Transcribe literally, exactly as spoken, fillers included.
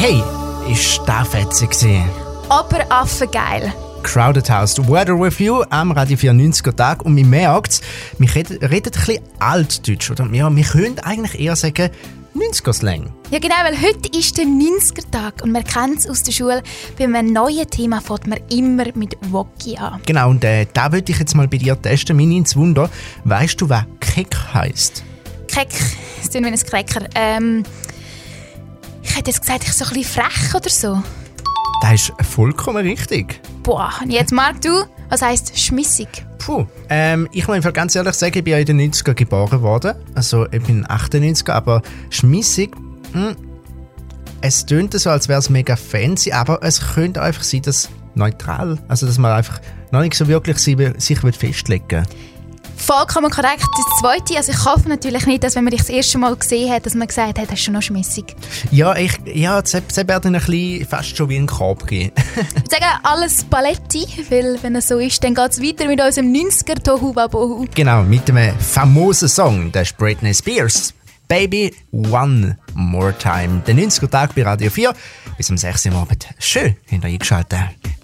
Hey, ist das fetzig gewesen. Aber affengeil. Crowded House, Weather With You am Radio vierundneunziger Tag. Und man merkt es, wir reden, reden ein bisschen altdeutsch. Oder? Ja, wir können eigentlich eher sagen neunziger-Slang. Ja genau, weil heute ist der neunziger-Tag und man kennt es aus der Schule. Bei einem neuen Thema fängt man immer mit Wocki an. Genau, und äh, da würde ich jetzt mal bei dir testen. Meine ins Wunder, weißt du, was Keck heisst? Keck, das klingt wie ein Cracker. Ähm, ich hätte jetzt gesagt, ich so ein bisschen frech oder so. Das ist vollkommen richtig. Boah, und jetzt Marc, du, was heisst schmissig? Puh, ähm, ich muss einfach ganz ehrlich sagen, ich bin ja in den neunziger geboren worden. Also ich bin achtundneunziger, aber schmissig, mh, es tönt so, als wäre es mega fancy, aber es könnte einfach sein, dass neutral, also dass man einfach noch nicht so wirklich sich festlegen will. Vollkommen korrekt. Das Zweite, also ich hoffe natürlich nicht, dass wenn man dich das erste Mal gesehen hat, dass man gesagt hat, das ist schon noch schmissig. Ja, ich, ja, das wäre dann ein bisschen fast schon wie ein Korb gehen. Ich sage alles Paletti, weil wenn es so ist, dann geht es weiter mit unserem neunziger Tohu Wabohu. Genau, mit einem famosen Song, das ist Britney Spears. Baby, one more time. Der neunziger Tag bei Radio vier. Bis um sechs Uhr am Abend. Schön, hinter eingeschaltet.